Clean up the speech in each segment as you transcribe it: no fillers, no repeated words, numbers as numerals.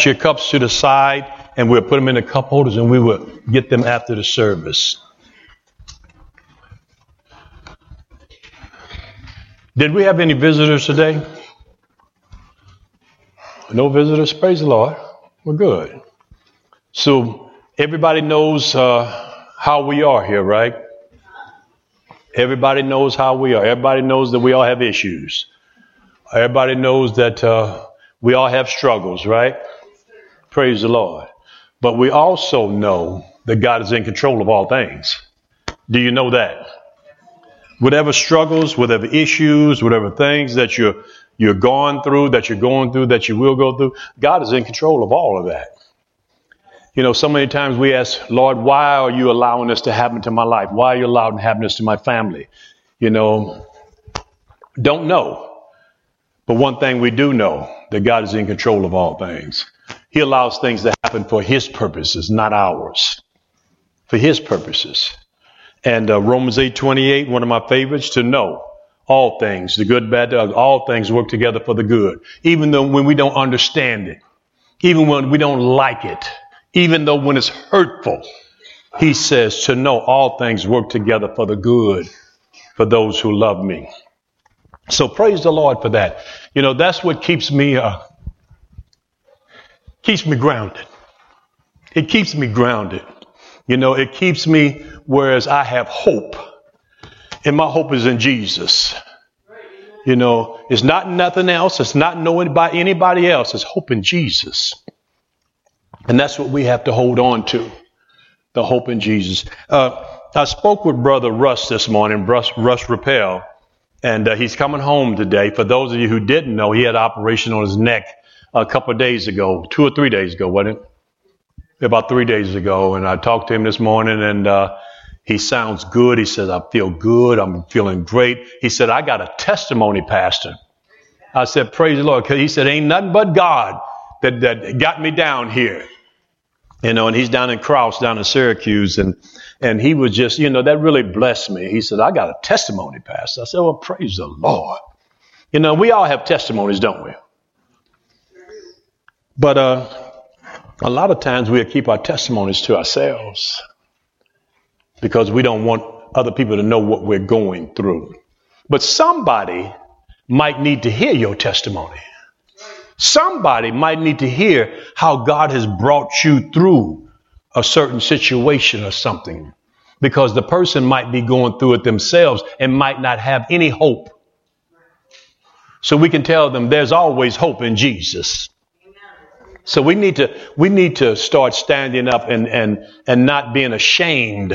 your cups to the side, and we'll put them in the cup holders, and we will get them after the service. Did we have any visitors today? No visitors? Praise the Lord. We're good. So everybody knows how we are here, right? Everybody knows how we are. Everybody knows that we all have issues. Everybody knows that we all have struggles, right? Praise the Lord. But we also know that God is in control of all things. Do you know that? Whatever struggles, whatever issues, whatever things that you're going through, that you will go through, God is in control of all of that. You know, so many times we ask, Lord, why are you allowing this to happen to my life? Why are you allowing to happen this to my family? You know, don't know. But one thing we do know, that God is in control of all things. He allows things to happen for his purposes, not ours. For his purposes. And Romans 8:28, one of my favorites, to know all things, the good, bad, the ugly, all things work together for the good. Even though when we don't understand it, even when we don't like it, even though when it's hurtful, he says to know all things work together for the good for those who love me. So praise the Lord for that. You know, that's what keeps me grounded. It keeps me grounded. You know, it keeps me, whereas I have hope. And my hope is in Jesus. You know, it's not nothing else. It's not knowing by anybody else. It's hope in Jesus. And that's what we have to hold on to. The hope in Jesus. I spoke with Brother Russ this morning, Russ Rappel. And he's coming home today. For those of you who didn't know, he had an operation on his neck a couple of days ago, 2 or 3 days ago, wasn't it? About 3 days ago. And I talked to him this morning, and he sounds good. He says, I feel good. I'm feeling great. He said, I got a testimony, Pastor. I said, praise the Lord. Because he said, ain't nothing but God that got me down here. You know, and he's down in Krause, down in Syracuse. And he was just, you know, that really blessed me. He said, I got a testimony, Pastor. I said, well, praise the Lord. You know, we all have testimonies, don't we? But a lot of times we'll keep our testimonies to ourselves because we don't want other people to know what we're going through. But somebody might need to hear your testimony. Somebody might need to hear how God has brought you through a certain situation or something, because the person might be going through it themselves and might not have any hope. So we can tell them there's always hope in Jesus. So we need to start standing up and not being ashamed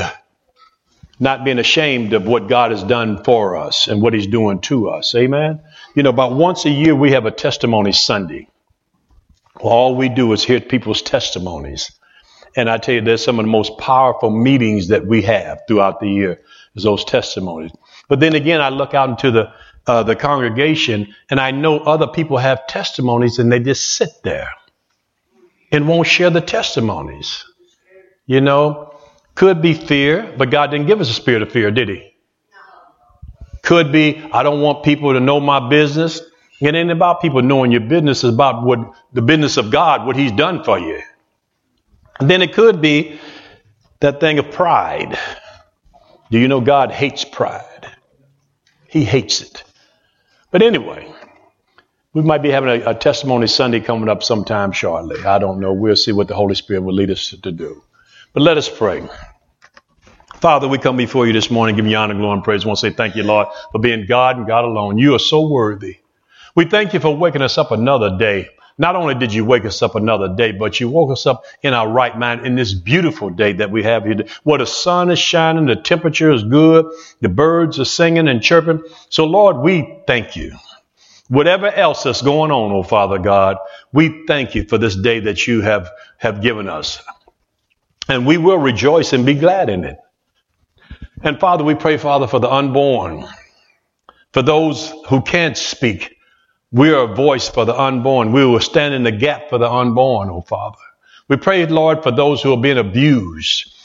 of what God has done for us and what he's doing to us. Amen. You know, about once a year we have a testimony Sunday. All we do is hear people's testimonies. And I tell you, there's some of the most powerful meetings that we have throughout the year is those testimonies. But then again, I look out into the congregation and I know other people have testimonies and they just sit there and won't share the testimonies. You know, could be fear, but God didn't give us a spirit of fear, did he? Could be, I don't want people to know my business. It ain't about people knowing your business. It's about what the business of God, what he's done for you. And then it could be that thing of pride. Do you know God hates pride? He hates it. But anyway, we might be having a testimony Sunday coming up sometime shortly. I don't know. We'll see what the Holy Spirit will lead us to do. But let us pray. Father, we come before you this morning, give you honor, glory, and praise. I want to say thank you, Lord, for being God and God alone. You are so worthy. We thank you for waking us up another day. Not only did you wake us up another day, but you woke us up in our right mind in this beautiful day that we have here, where the sun is shining, the temperature is good, the birds are singing and chirping. So, Lord, we thank you. Whatever else is going on, oh Father God, we thank you for this day that you have given us. And we will rejoice and be glad in it. And Father, we pray, Father, for the unborn, for those who can't speak. We are a voice for the unborn. We will stand in the gap for the unborn, oh Father. We pray, Lord, for those who are being abused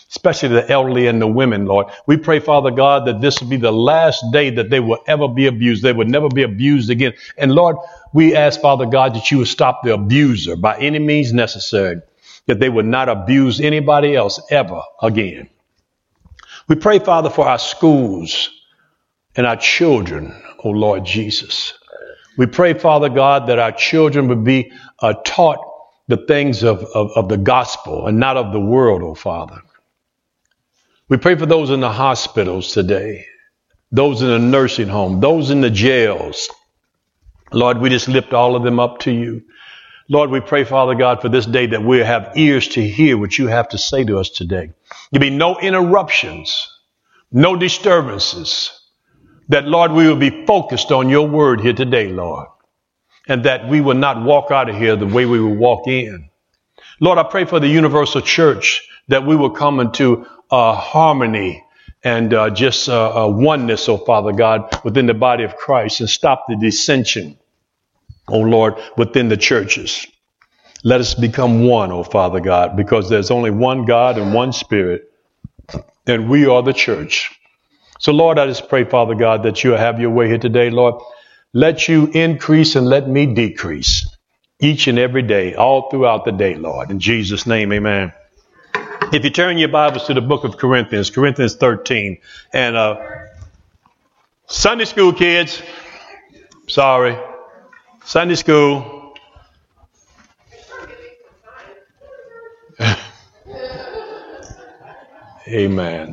especially the elderly and the women, Lord. We pray, Father God, that this will be the last day that they will ever be abused. They would never be abused again. And Lord, we ask, Father God, that you would stop the abuser by any means necessary, that they would not abuse anybody else ever again. We pray, Father, for our schools and our children, oh Lord Jesus. We pray, Father God, that our children would be taught the things of the gospel and not of the world, oh Father. We pray for those in the hospitals today, those in the nursing home, those in the jails. Lord, we just lift all of them up to you. Lord, we pray, Father God, for this day that we'll have ears to hear what you have to say to us today. There'll be no interruptions, no disturbances. That, Lord, we will be focused on your word here today, Lord. And that we will not walk out of here the way we will walk in. Lord, I pray for the universal church that we will come into harmony and just oneness, oh Father God, within the body of Christ and stop the dissension, oh Lord, within the churches. Let us become one, oh Father God, because there's only one God and one Spirit, and we are the church. So, Lord, I just pray, Father God, that you'll have your way here today, Lord. Let you increase and let me decrease each and every day, all throughout the day, Lord. In Jesus' name, amen. If you turn your Bibles to the book of Corinthians 13, and Sunday school kids, sorry, Sunday school. Amen.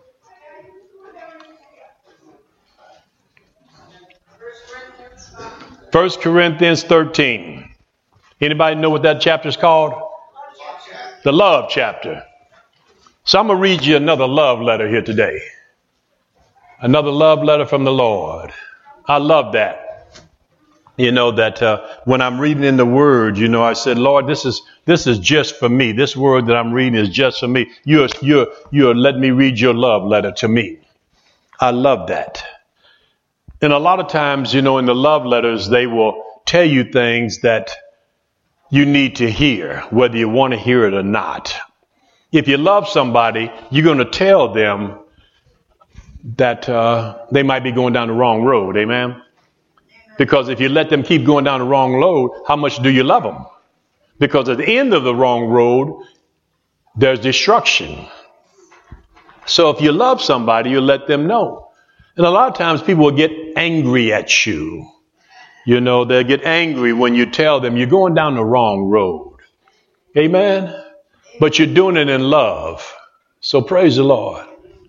1 Corinthians 13. Anybody know what that chapter is called? The love chapter. So I'm going to read you another love letter here today. Another love letter from the Lord. I love that. You know, that when I'm reading in the Word, you know, I said, Lord, this is just for me. This word that I'm reading is just for me. You're letting me read your love letter to me. I love that. And a lot of times, you know, in the love letters, they will tell you things that you need to hear, whether you want to hear it or not. If you love somebody, you're going to tell them that they might be going down the wrong road. Amen? Because if you let them keep going down the wrong road, how much do you love them? Because at the end of the wrong road, there's destruction. So if you love somebody, you let them know. And a lot of times people will get angry at you. You know, they'll get angry when you tell them you're going down the wrong road. Amen? But you're doing it in love. So praise the Lord.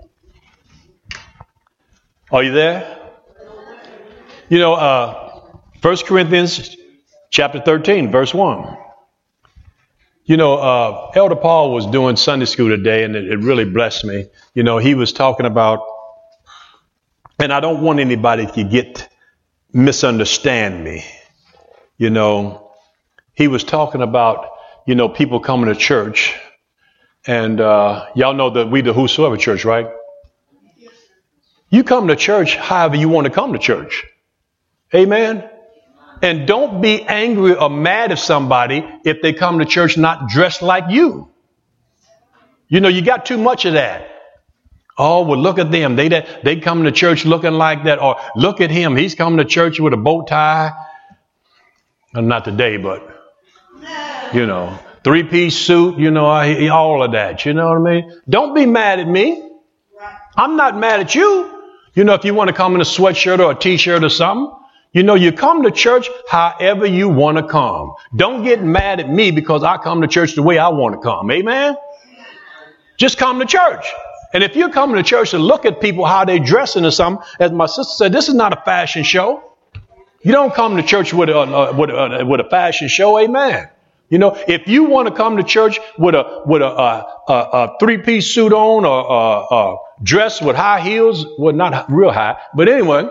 Are you there? You know, 1 Corinthians chapter 13, verse 1. You know, Elder Paul was doing Sunday school today, and it really blessed me. You know, he was talking about, and I don't want anybody to misunderstand me. You know, he was talking about, you know, people coming to church. And y'all know that we the Whosoever Church, right? You come to church however you want to come to church. Amen? And don't be angry or mad at somebody if they come to church not dressed like you. You know, you got too much of that. Oh, well, look at them. They come to church looking like that. Or look at him. He's coming to church with a bow tie. Well, not today, but, you know, 3-piece suit, you know, all of that. You know what I mean? Don't be mad at me. I'm not mad at you. You know, if you want to come in a sweatshirt or a t-shirt or something, you know, you come to church however you want to come. Don't get mad at me because I come to church the way I want to come. Amen? Just come to church. And if you're coming to church and look at people, how they dressing or something, as my sister said, this is not a fashion show. You don't come to church with a fashion show. Amen. You know, if you want to come to church with a 3-piece suit on or dress with high heels, well, not real high, but anyway,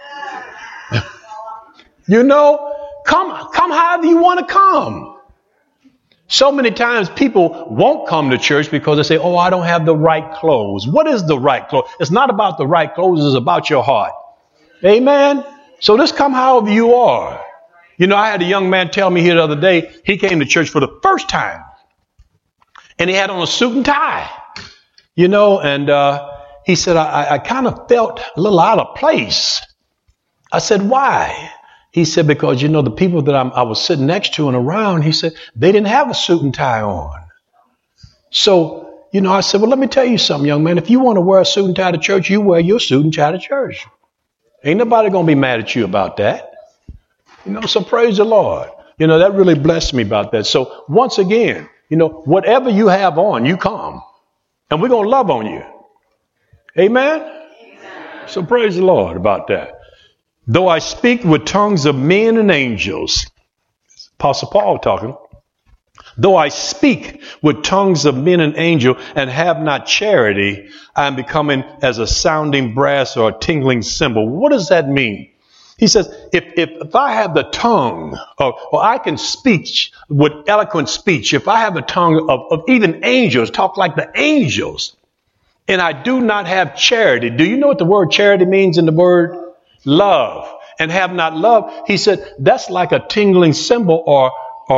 you know, come however you want to come. So many times people won't come to church because they say, oh, I don't have the right clothes. What is the right clothes? It's not about the right clothes. It's about your heart. Amen. So just come however you are. You know, I had a young man tell me here the other day, he came to church for the first time and he had on a suit and tie. And he said, I kind of felt a little out of place. I said, why? He said, because, the people that I was sitting next to and around, he said, they didn't have a suit and tie on. So, I said, well, let me tell you something, young man. If you want to wear a suit and tie to church, you wear your suit and tie to church. Ain't nobody going to be mad at you about that. So praise the Lord. That really blessed me about that. So once again, whatever you have on, you come. And we're going to love on you. Amen? So praise the Lord about that. Though I speak with tongues of men and angels, Apostle Paul talking, though I speak with tongues of men and angels and have not charity, I am becoming as a sounding brass or a tingling cymbal. What does that mean? He says, if I have the tongue, or I can speak with eloquent speech, if I have the tongue of even angels, talk like the angels, and I do not have charity. Do you know what the word charity means in the word? Love. And have not love. He said, that's like a tingling cymbal or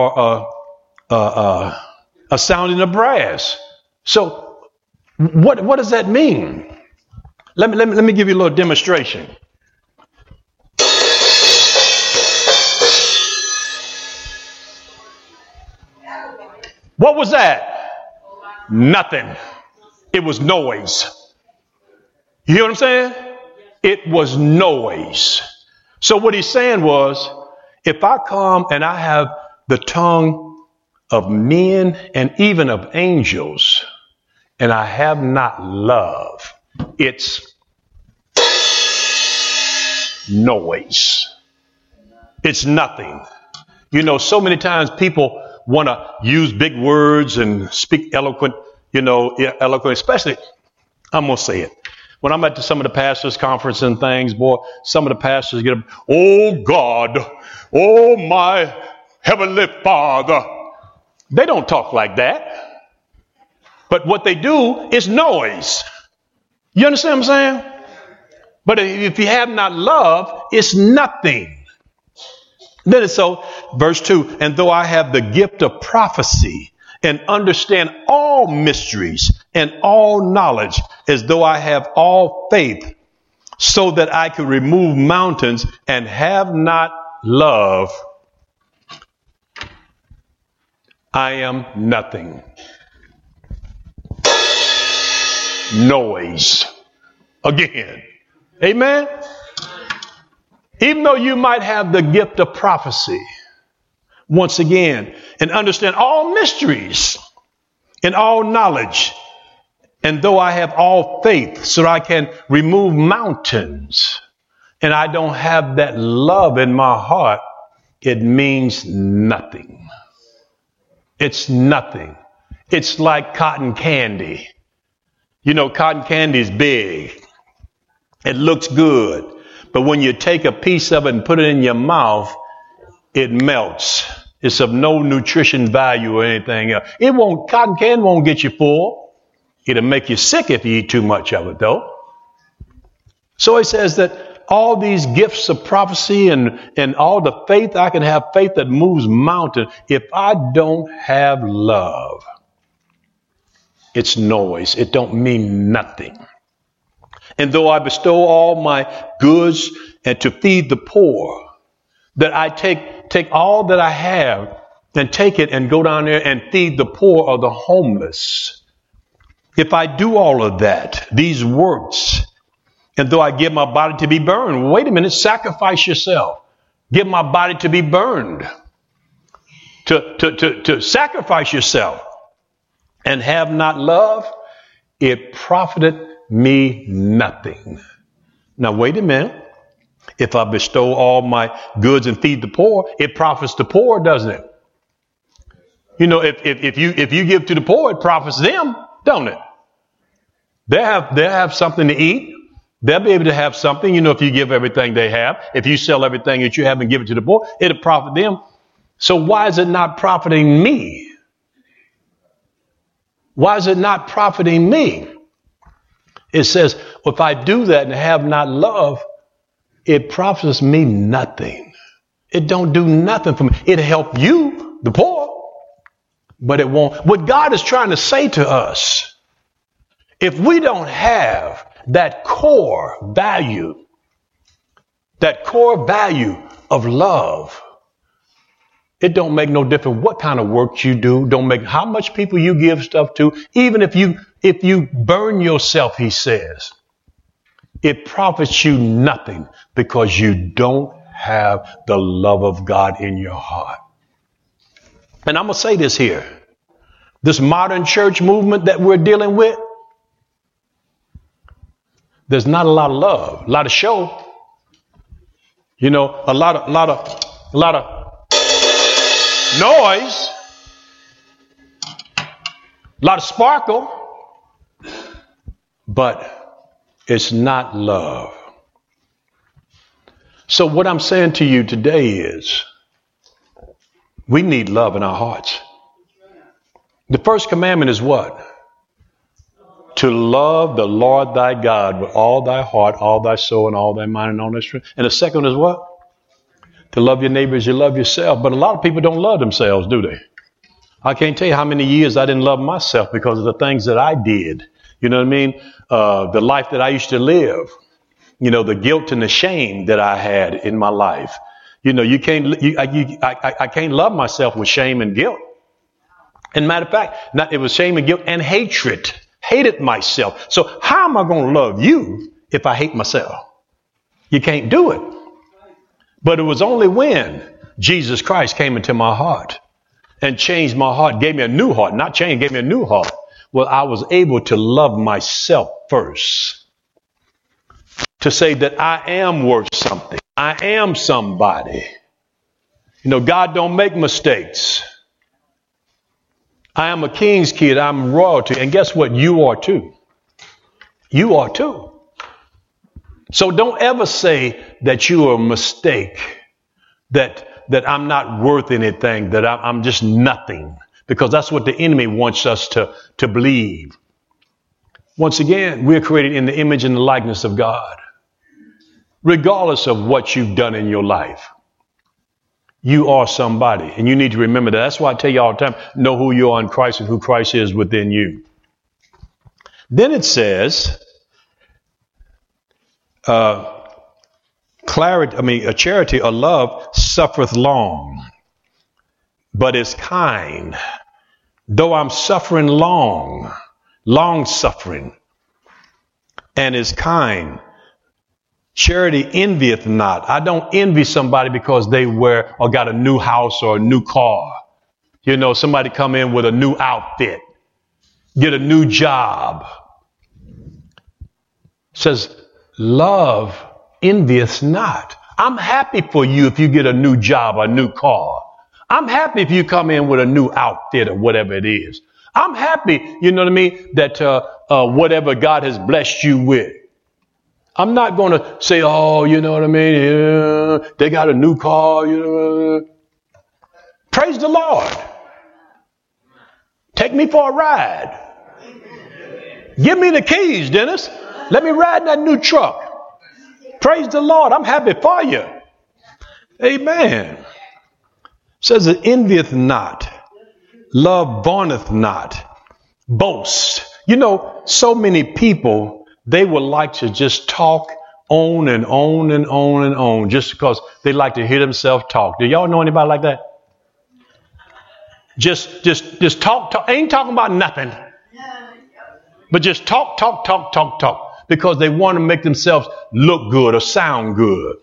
a sounding of brass. So what does that mean? Let me give you a little demonstration. What was that? Nothing. It was noise. You hear what I'm saying? It was noise. So what he's saying was, if I come and I have the tongue of men and even of angels, and I have not love, it's noise. It's nothing. So many times people want to use big words and speak eloquent, especially, I'm going to say it. When I'm at some of the pastors' conference and things, boy, some of the pastors get up, oh God, oh my heavenly Father. They don't talk like that. But what they do is noise. You understand what I'm saying? But if you have not love, it's nothing. Then it's so, verse 2, and though I have the gift of prophecy and understand all mysteries and all knowledge, as though I have all faith, so that I could remove mountains, and have not love, I am nothing. Noise. Again. Amen? Even though you might have the gift of prophecy, once again, and understand all mysteries and all knowledge, and though I have all faith so that I can remove mountains, and I don't have that love in my heart, it means nothing. It's nothing. It's like cotton candy. Cotton candy is big. It looks good. But when you take a piece of it and put it in your mouth, it melts. It's of no nutrition value or anything else. Cotton candy won't get you full. It'll make you sick if you eat too much of it, though. So he says that all these gifts of prophecy and all the faith, I can have faith that moves mountains. If I don't have love, it's noise. It don't mean nothing. And though I bestow all my goods and to feed the poor, that I take all that I have and take it and go down there and feed the poor or the homeless. If I do all of that, these works, and though I give my body to be burned, wait a minute, sacrifice yourself. Give my body to be burned. To sacrifice yourself and have not love, it profiteth me nothing. Now, wait a minute. If I bestow all my goods and feed the poor, it profits the poor, doesn't it? If you give to the poor, it profits them, don't it? They'll have something to eat. They'll be able to have something, if you give everything they have. If you sell everything that you have and give it to the poor, it'll profit them. So why is it not profiting me? Why is it not profiting me? It says, if I do that and have not love, it profits me nothing. It don't do nothing for me. It'll help you, the poor, but it won't. What God is trying to say to us If we don't have that core value of love, it don't make no difference what kind of work you do, don't make how much people you give stuff to, even if you burn yourself, he says, it profits you nothing because you don't have the love of God in your heart. And I'm going to say this here. This modern church movement that we're dealing with, there's not a lot of love, a lot of show. You know, a lot of noise, a lot of sparkle, but it's not love. So what I'm saying to you today is we need love in our hearts. The first commandment is what? To love the Lord thy God with all thy heart, all thy soul, and all thy mind, and all thy strength. And the second is what? To love your neighbor as you love yourself. But a lot of people don't love themselves, do they? I can't tell you how many years I didn't love myself because of the things that I did. You know what I mean? The life that I used to live. You know, the guilt and the shame that I had in my life. You know, I can't love myself with shame and guilt. And matter of fact, it was shame and guilt and hatred. Hated myself. So how am I going to love you if I hate myself? You can't do it. But it was only when Jesus Christ came into my heart and changed my heart, gave me a new heart, not changed, gave me a new heart. Well, I was able to love myself first. To say that I am worth something. I am somebody. You know, God don't make mistakes. I am a king's kid. I'm royalty. And guess what? You are too. You are too. So don't ever say that you are a mistake, that I'm not worth anything, that I'm just nothing, because that's what the enemy wants us to believe. Once again, we're created in the image and the likeness of God. Regardless of what you've done in your life, you are somebody, and you need to remember that. That's why I tell you all the time, know who you are in Christ and who Christ is within you. Then it says, charity or love suffereth long, but is kind. Though I'm suffering long suffering, and is kind. Charity envieth not. I don't envy somebody because they wear or got a new house or a new car. You know, somebody come in with a new outfit, get a new job. It says, love envieth not. I'm happy for you if you get a new job, a new car. I'm happy if you come in with a new outfit or whatever it is. I'm happy, you know what I mean, that whatever God has blessed you with. I'm not going to say, oh, you know what I mean? Yeah, they got a new car. You know. Praise the Lord. Take me for a ride. Give me the keys, Dennis. Let me ride in that new truck. Praise the Lord. I'm happy for you. Amen. It says it envieth not. Love vaunteth not. Boast. You know, so many people, they would like to just talk on and on and on and on just because they like to hear themselves talk. Do y'all know anybody like that? Just talk. Ain't talking about nothing. But just talk. Because they want to make themselves look good or sound good.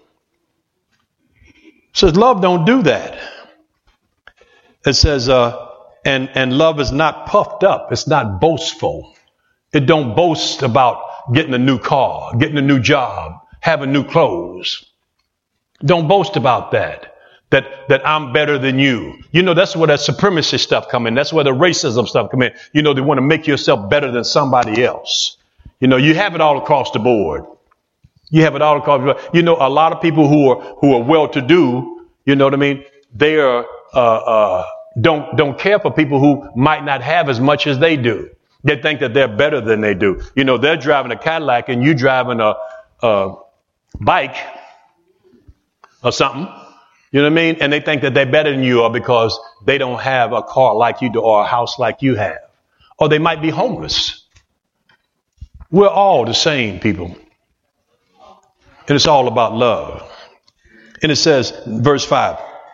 It says love don't do that. It says, and love is not puffed up. It's not boastful. It don't boast about getting a new car, getting a new job, having new clothes. Don't boast about that I'm better than you. You know, that's where that supremacy stuff come in. That's where the racism stuff come in. You know, they want to make yourself better than somebody else. You know, you have it all across the board. You have it all across the board. You know, a lot of people who are well-to-do, you know what I mean? They are, don't care for people who might not have as much as they do. They think that they're better than they do. You know, they're driving a Cadillac and you driving a bike or something. You know what I mean? And they think that they're better than you are because they don't have a car like you do or a house like you have. Or they might be homeless. We're all the same, people. And it's all about love. And it says, verse 5,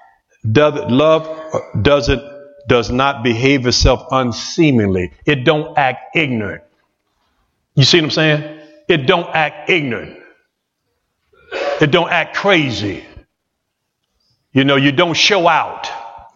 love does not behave itself unseemingly. It don't act ignorant. You see what I'm saying? It don't act ignorant. It don't act crazy. You know, you don't show out.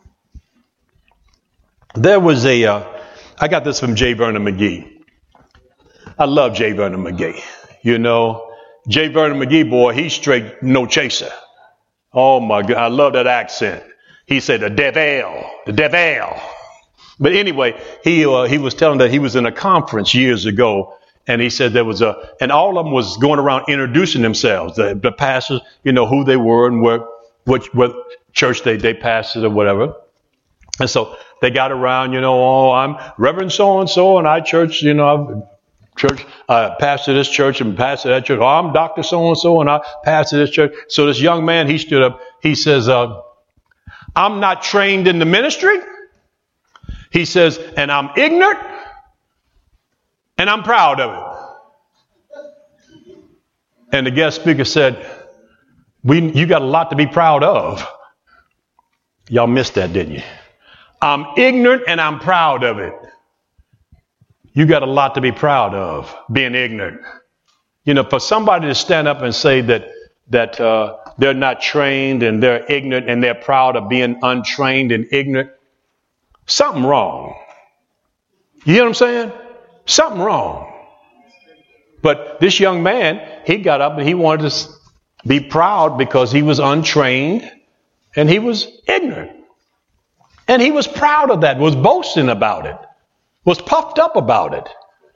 There was I got this from J. Vernon McGee. I love J. Vernon McGee. You know, J. Vernon McGee, boy, he's straight no chaser. Oh my God, I love that accent. He said the devil. But anyway, he was telling that he was in a conference years ago, and he said there was and all of them was going around introducing themselves, the pastors, you know, who they were and what church they pastored or whatever. And so they got around, you know, oh, I'm Reverend so-and-so, and I church, you know, pastor this church and pastor that church. Oh, I'm Dr. So-and-so, and I pastor this church. So this young man, he stood up. He says, I'm not trained in the ministry. He says, and I'm ignorant, and I'm proud of it. And the guest speaker said, you got a lot to be proud of. Y'all missed that, didn't you? I'm ignorant and I'm proud of it. You got a lot to be proud of, being ignorant. You know, for somebody to stand up and say that they're not trained and they're ignorant and they're proud of being untrained and ignorant, something wrong. You hear what I'm saying? Something wrong. But this young man, he got up and he wanted to be proud because he was untrained and he was ignorant. And he was proud of that, was boasting about it, was puffed up about it.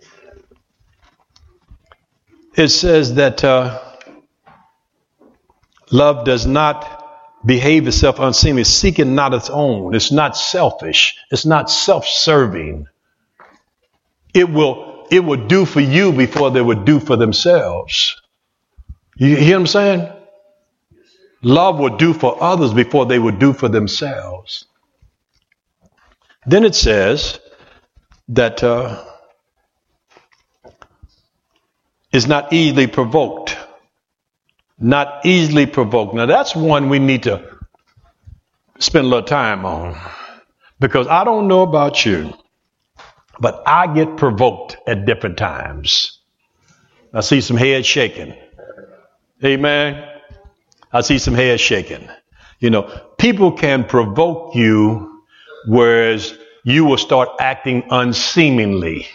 It says that love does not behave itself unseemly, seeking not its own. It's not selfish. It's not self-serving. It will do for you before they would do for themselves. You hear what I'm saying? Love would do for others before they would do for themselves. Then it says that is not easily provoked. Not easily provoked. Now that's one we need to spend a little time on. Because I don't know about you, but I get provoked at different times. I see some heads shaking. Amen. I see some heads shaking. You know, people can provoke you, whereas you will start acting unseemingly.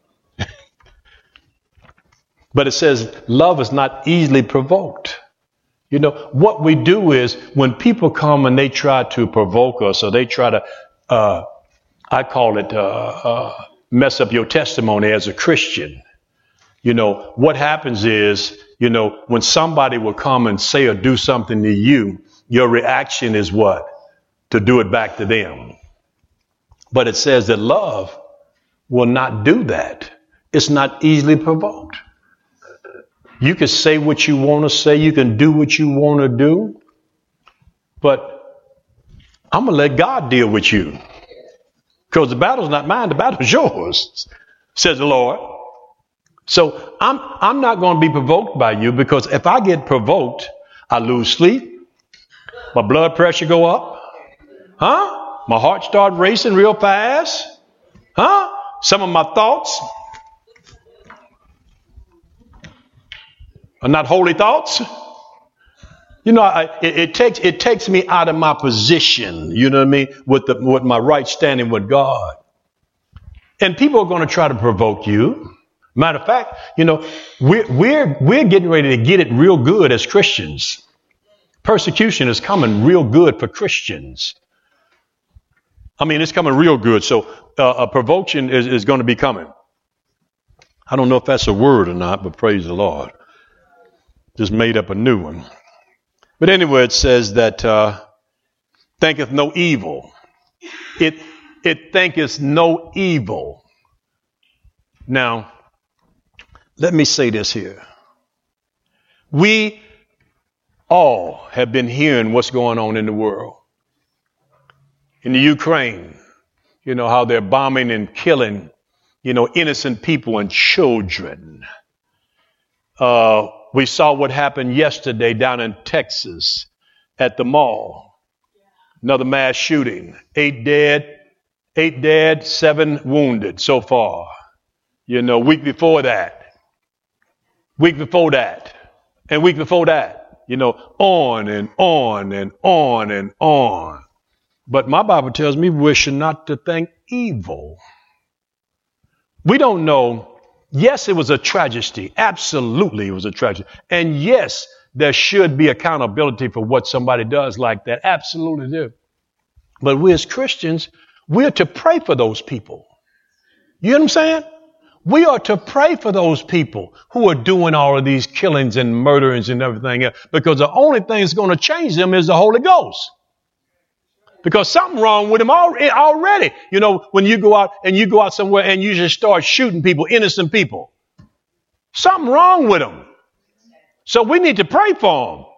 But it says love is not easily provoked. You know, what we do is when people come and they try to provoke us or they try to, I call it, mess up your testimony as a Christian. You know, what happens is, you know, when somebody will come and say or do something to you, your reaction is what? To do it back to them. But it says that love will not do that. It's not easily provoked. You can say what you want to say. You can do what you want to do. But I'm going to let God deal with you. Because the battle's not mine. The battle's yours, says the Lord. So I'm not going to be provoked by you, because if I get provoked, I lose sleep. My blood pressure go up. My heart start racing real fast. Some of my thoughts are not holy thoughts. You know, it takes me out of my position, you know what I mean, with my right standing with God. And people are going to try to provoke you. Matter of fact, you know, we're getting ready to get it real good as Christians. Persecution is coming real good for Christians. I mean, it's coming real good. So a provocation is going to be coming. I don't know if that's a word or not, but praise the Lord. Just made up a new one. But anyway, it says that thinketh no evil. It thinketh no evil. Now, let me say this here. We all have been hearing what's going on in the world. In the Ukraine, you know, how they're bombing and killing, you know, innocent people and children. We saw what happened yesterday down in Texas at the mall. Another mass shooting. 8 dead, 7 wounded so far. Week before that, and week before that, on and on and on and on. But my Bible tells me we should not to think evil. We don't know. Yes, it was a tragedy. Absolutely, it was a tragedy. And yes, there should be accountability for what somebody does like that. Absolutely do. But we as Christians, we're to pray for those people. You know what I'm saying? We are to pray for those people who are doing all of these killings and murderings and everything else, because the only thing that's going to change them is the Holy Ghost. Because something wrong with them already. When you go out somewhere and you just start shooting people, innocent people, something wrong with them. So we need to pray for them.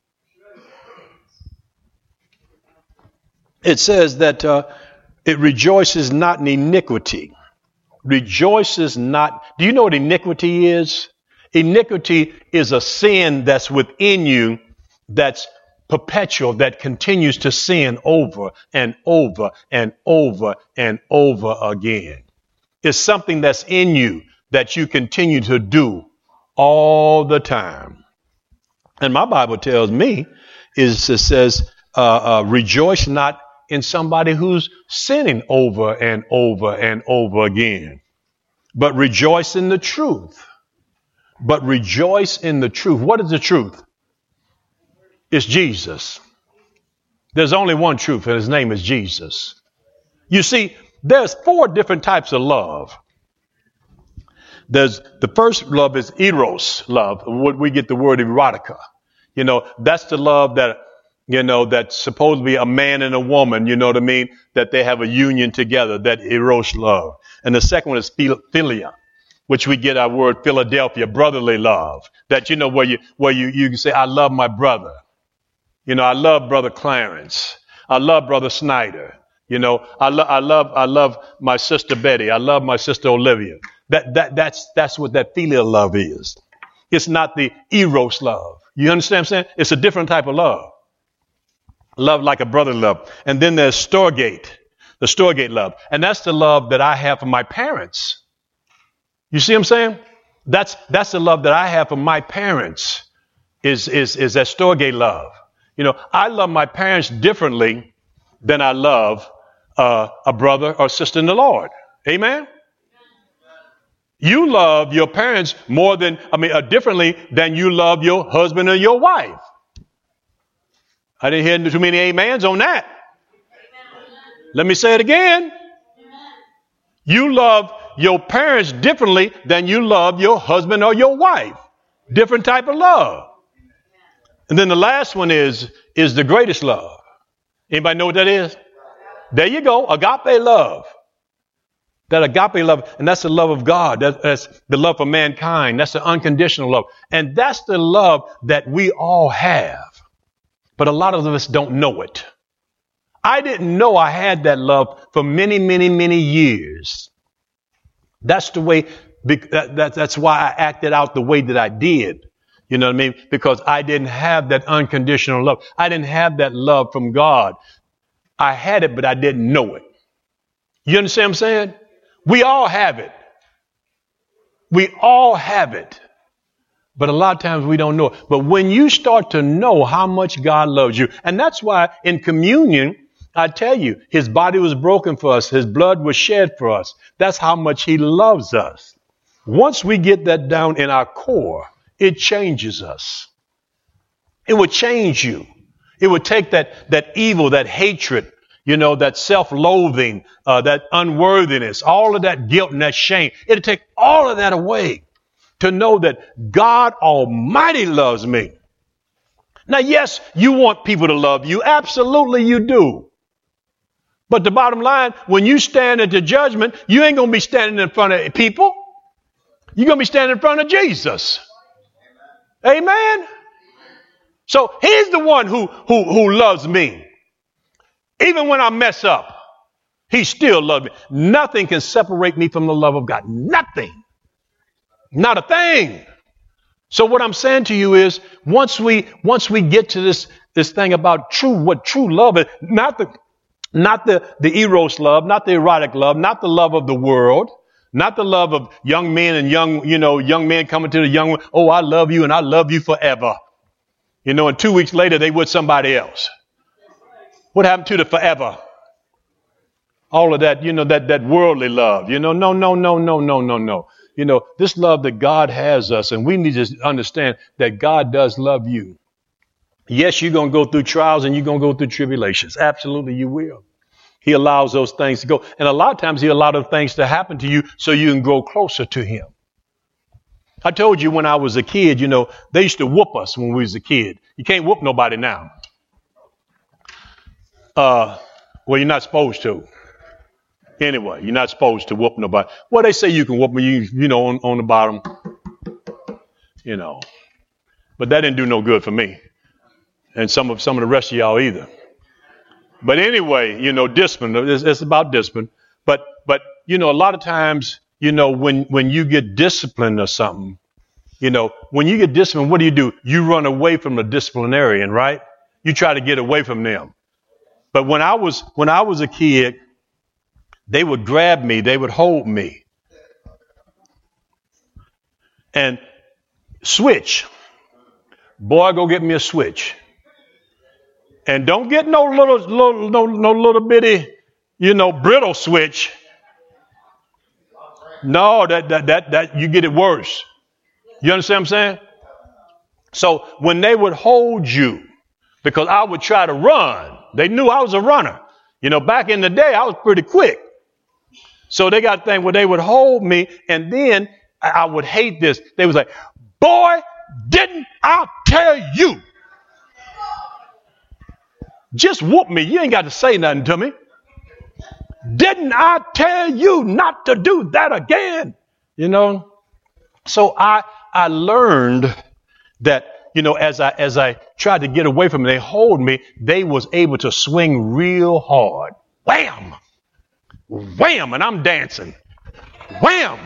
It says that it rejoices not in iniquity. Rejoices not. Do you know what iniquity is? Iniquity is a sin that's within you, that's perpetual, that continues to sin over and over and over and over again. It's something that's in you that you continue to do all the time. And my Bible tells me, it says, rejoice not in somebody who's sinning over and over and over again, but rejoice in the truth. But rejoice in the truth. What is the truth? It's Jesus. There's only one truth, and his name is Jesus. You see, there's 4 different types of love. The first love is eros love, what we get the word erotica. That's the love that, that's supposed to be a man and a woman, you know what I mean? That they have a union together, that eros love. And the second one is philia, which we get our word Philadelphia, brotherly love. That, where you can say, I love my brother. I love Brother Clarence. I love Brother Snyder. I love my sister Betty. I love my sister Olivia. That's what that filial love is. It's not the eros love. You understand what I'm saying? It's a different type of love. Love like a brotherly love. And then there's storge, the storge love. And that's the love that I have for my parents. You see what I'm saying? That's the love that I have for my parents is that storge love. I love my parents differently than I love a brother or sister in the Lord. Amen? You love your parents differently than you love your husband or your wife. I didn't hear too many amens on that. Let me say it again. You love your parents differently than you love your husband or your wife. Different type of love. And then the last one is the greatest love. Anybody know what that is? There you go. Agape love. That agape love. And that's the love of God. That's the love for mankind. That's the unconditional love. And that's the love that we all have. But a lot of us don't know it. I didn't know I had that love for many, many, many years. That's the way, that's why I acted out the way that I did. You know what I mean? Because I didn't have that unconditional love. I didn't have that love from God. I had it, but I didn't know it. You understand what I'm saying? We all have it. We all have it. But a lot of times we don't know it. But when you start to know how much God loves you, and that's why in communion, I tell you, his body was broken for us. His blood was shed for us. That's how much he loves us. Once we get that down in our core, it changes us. It would change you. It would take that evil, that hatred, that self-loathing, that unworthiness, all of that guilt and that shame. It'll take all of that away to know that God Almighty loves me. Now, yes, you want people to love you. Absolutely you do. But the bottom line, when you stand at the judgment, you ain't going to be standing in front of people. You're going to be standing in front of Jesus. Amen. So he's the one who loves me. Even when I mess up, he still loves me. Nothing can separate me from the love of God. Nothing. Not a thing. So what I'm saying to you is once we get to this thing about what true love is, not the eros love, not the erotic love, not the love of the world, not the love of young men and young men coming to the young one. Oh, I love you and I love you forever. And 2 weeks later they with somebody else. What happened to the forever? All of that, that worldly love, no. This love that God has us, and we need to understand that God does love you. Yes, you're going to go through trials and you're going to go through tribulations. Absolutely, you will. He allows those things to go. And a lot of times he allows those things to happen to you so you can grow closer to him. I told you when I was a kid, they used to whoop us when we was a kid. You can't whoop nobody now. Well, you're not supposed to. Anyway, you're not supposed to whoop nobody. Well, they say you can whoop me, on the bottom, But that didn't do no good for me. And some of the rest of y'all either. But anyway, discipline, it's about discipline. But a lot of times, when you get disciplined or something, when you get disciplined, what do? You run away from the disciplinarian, right? You try to get away from them. But when I was a kid, they would grab me, they would hold me. And switch. Boy, go get me a switch. And don't get no little bitty, brittle switch. No, that you get it worse. You understand what I'm saying? So when they would hold you, because I would try to run, they knew I was a runner. Back in the day, I was pretty quick. So they got a thing where they would hold me, and then I would hate this. They was like, boy, didn't I tell you? Just whoop me. You ain't got to say nothing to me. Didn't I tell you not to do that again? So I learned that, as I tried to get away from them, they hold me, they was able to swing real hard. Wham! Wham! And I'm dancing. Wham!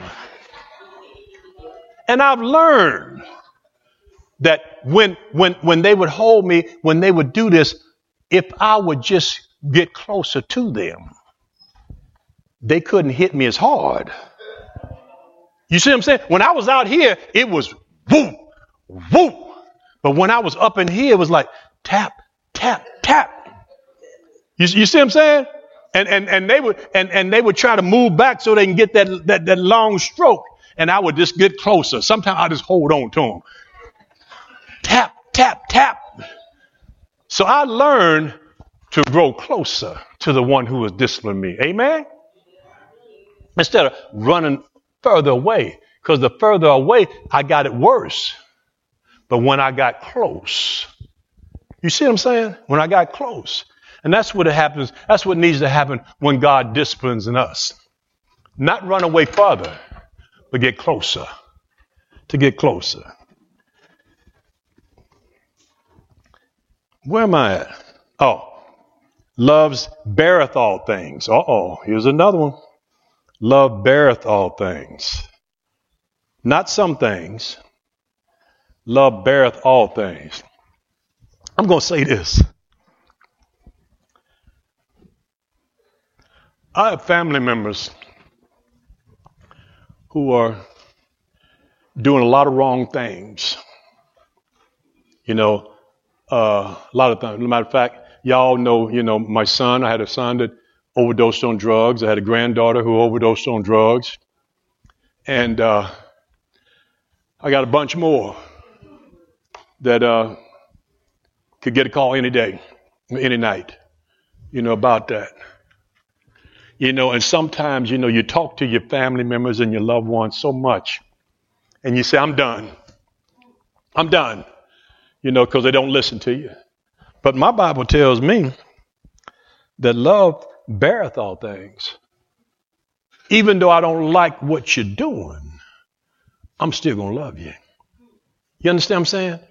And I've learned that when they would hold me, when they would do this, if I would just get closer to them, they couldn't hit me as hard. You see what I'm saying? When I was out here, it was whoop, whoop. But when I was up in here, it was like tap, tap, tap. You see what I'm saying? And they would try to move back so they can get that long stroke. And I would just get closer. Sometimes I just hold on to them. Tap, tap, tap. So I learned to grow closer to the one who has disciplined me. Amen? Instead of running further away. Because the further away, I got it worse. But when I got close, you see what I'm saying? When I got close. And that's what happens. That's what needs to happen when God disciplines in us. Not run away further, but get closer. To get closer. Where am I at? Oh, loves beareth all things. Here's another one. Love beareth all things. Not some things. Love beareth all things. I'm going to say this. I have family members who are doing a lot of wrong things. A lot of things. As a matter of fact, y'all know, my son, I had a son that overdosed on drugs. I had a granddaughter who overdosed on drugs. And I got a bunch more that could get a call any day, any night, about that. And sometimes, you talk to your family members and your loved ones so much. And you say, I'm done. I'm done. Because they don't listen to you. But my Bible tells me that love beareth all things. Even though I don't like what you're doing, I'm still going to love you. You understand what I'm saying?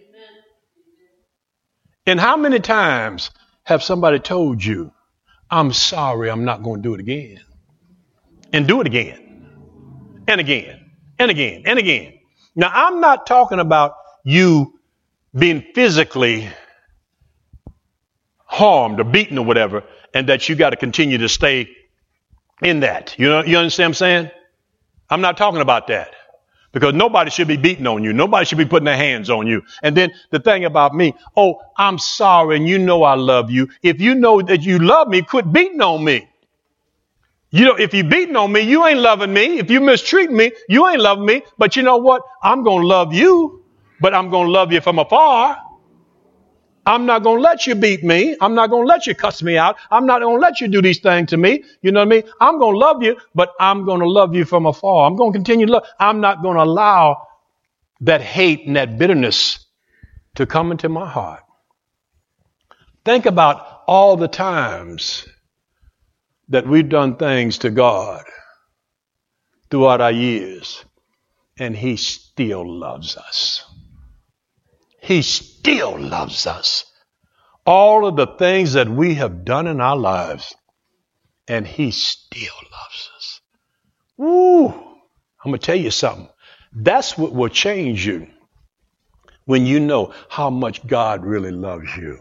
And how many times have somebody told you, I'm sorry, I'm not going to do it again? And do it again. And again. And again. And again. Now, I'm not talking about you being physically harmed or beaten or whatever, and that you got to continue to stay in that. You understand what I'm saying? I'm not talking about that. Because nobody should be beating on you. Nobody should be putting their hands on you. And then the thing about me, oh, I'm sorry, and you know I love you. If you know that you love me, quit beating on me. If you're beating on me, you ain't loving me. If you mistreat me, you ain't loving me. But you know what? I'm going to love you, but I'm going to love you from afar. I'm not going to let you beat me. I'm not going to let you cuss me out. I'm not going to let you do these things to me. You know what I mean? I'm going to love you, but I'm going to love you from afar. I'm going to continue to love. I'm not going to allow that hate and that bitterness to come into my heart. Think about all the times that we've done things to God throughout our years, and He still loves us. He still loves us. All of the things that we have done in our lives, and He still loves us. Woo! I'm going to tell you something. That's what will change you when you know how much God really loves you.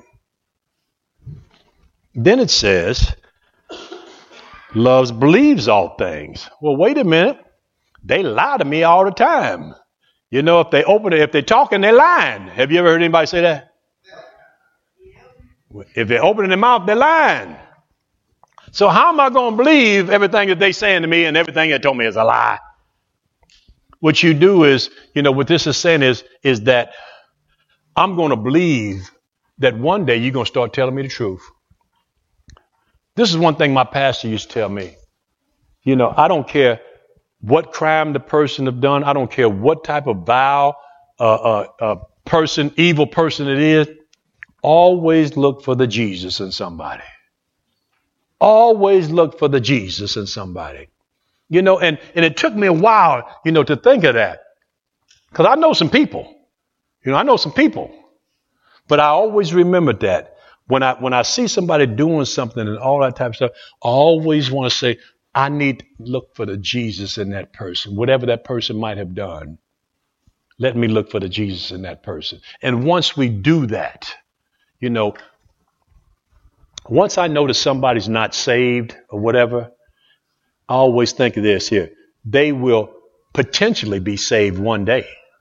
Then it says, loves believes all things. Well, wait a minute. They lie to me all the time. If they open it, if they're talking, they're lying. Have you ever heard anybody say that? If they're opening their mouth, they're lying. So how am I going to believe everything that they're saying to me and everything they told me is a lie? What you do is, what this is saying is that I'm going to believe that one day you're going to start telling me the truth. This is one thing my pastor used to tell me. I don't care what crime the person have done. I don't care what type of vile evil person it is. Always look for the Jesus in somebody. Always look for the Jesus in somebody. And it took me a while, to think of that. Because I know some people. But I always remembered that. When I see somebody doing something and all that type of stuff, I always want to say, I need to look for the Jesus in that person. Whatever that person might have done, let me look for the Jesus in that person. And once we do that, once I notice somebody's not saved or whatever, I always think of this here. They will potentially be saved one day.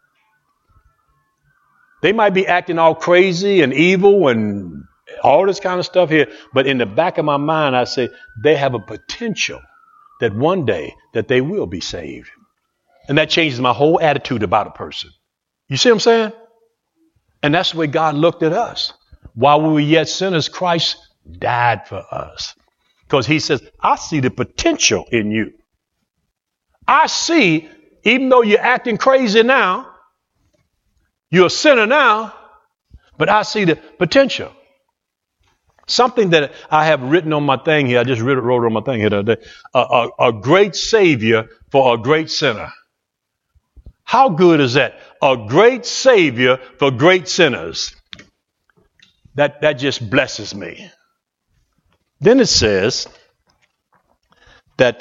They might be acting all crazy and evil and all this kind of stuff here, but in the back of my mind, I say they have a potential that one day that they will be saved. And that changes my whole attitude about a person. You see what I'm saying? And that's the way God looked at us. While we were yet sinners, Christ died for us. Because He says, I see the potential in you. I see, even though you're acting crazy now, you're a sinner now, but I see the potential. Something that I have written on my thing here, I just wrote it on my thing here the other day, a great Savior for a great sinner. How good is that? A great Savior for great sinners. That just blesses me. Then it says that